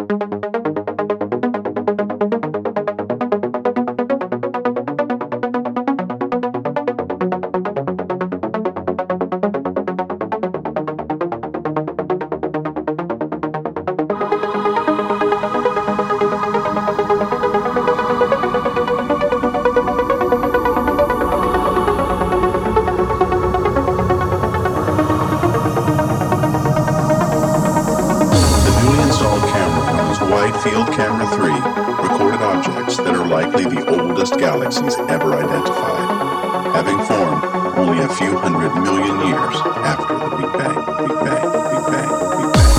Field Camera 3 recorded objects that are likely the oldest galaxies ever identified, having formed only a few 100 million years after the Big Bang. Big Bang, Big Bang, Big Bang.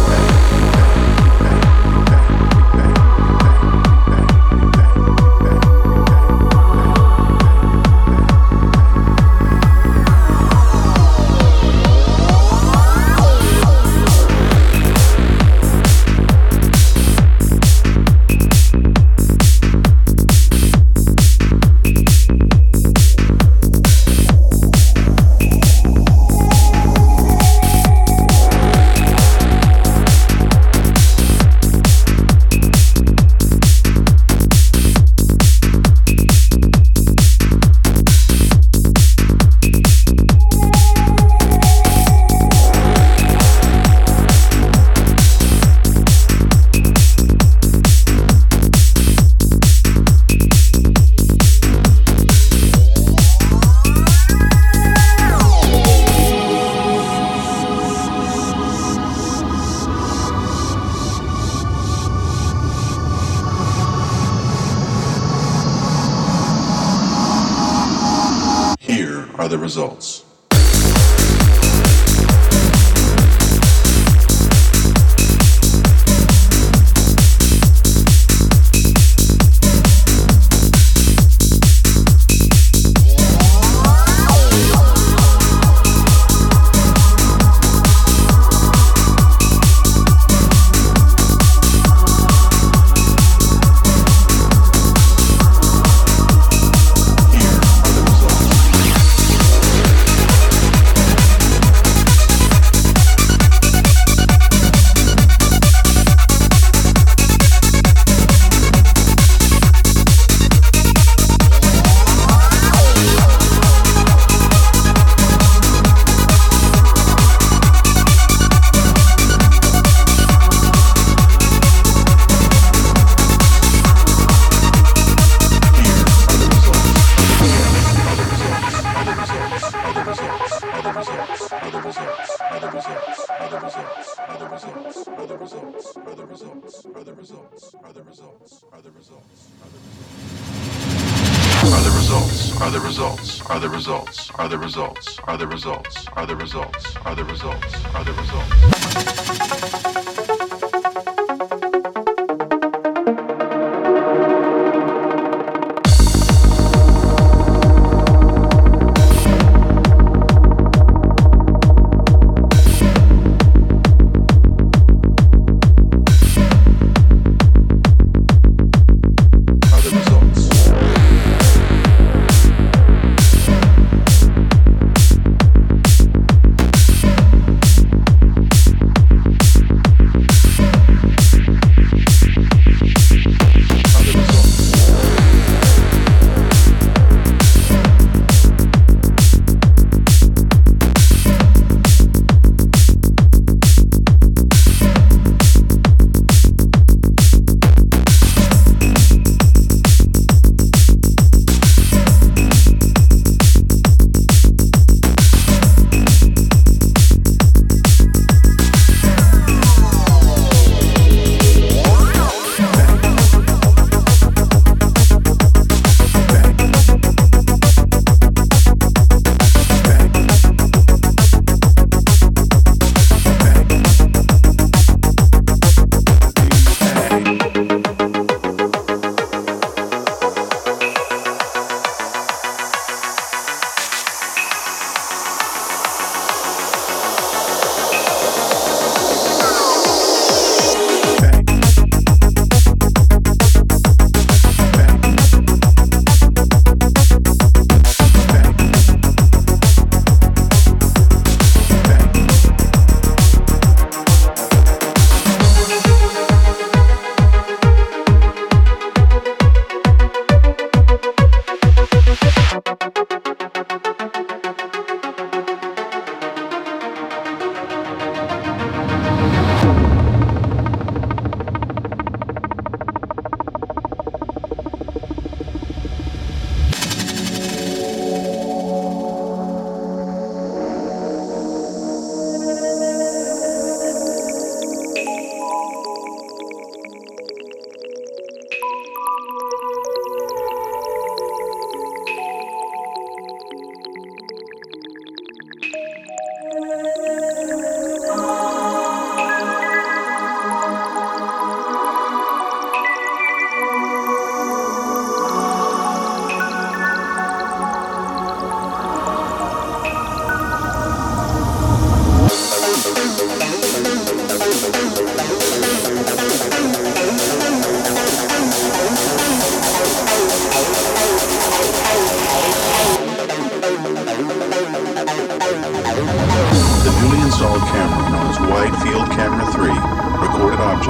Are the results.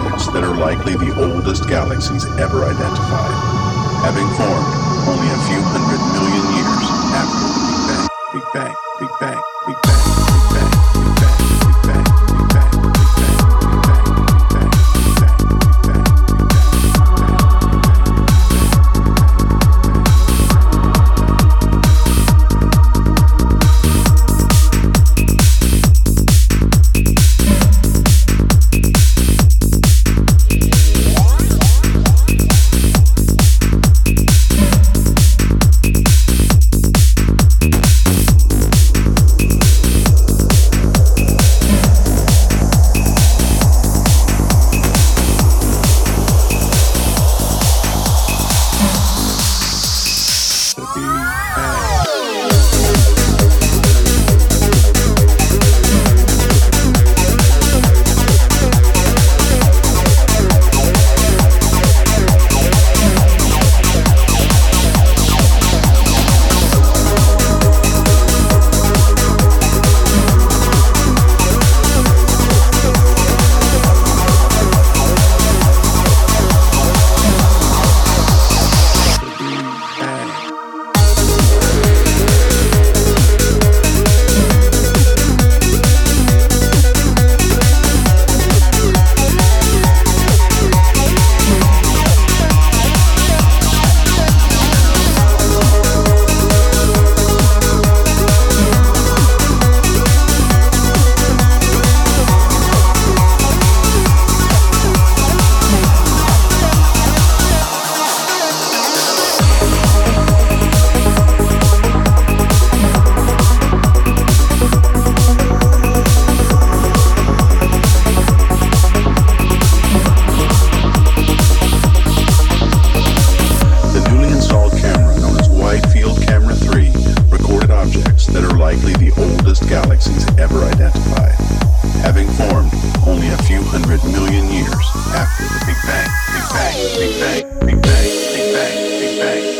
objects that are likely the oldest galaxies ever identified, having formed only a few hundred million years after the Big Bang. Big Bang, Big Bang, Big Bang, Big Bang, Big Bang, Big Bang, Big Bang, Big Bang, Big Bang, Big Bang, Big Bang, Big Bang, Big galaxies ever identified, having formed only a few hundred million years after the Big Bang. Big Bang, Big Bang, Big Bang, Big Bang, Big Bang.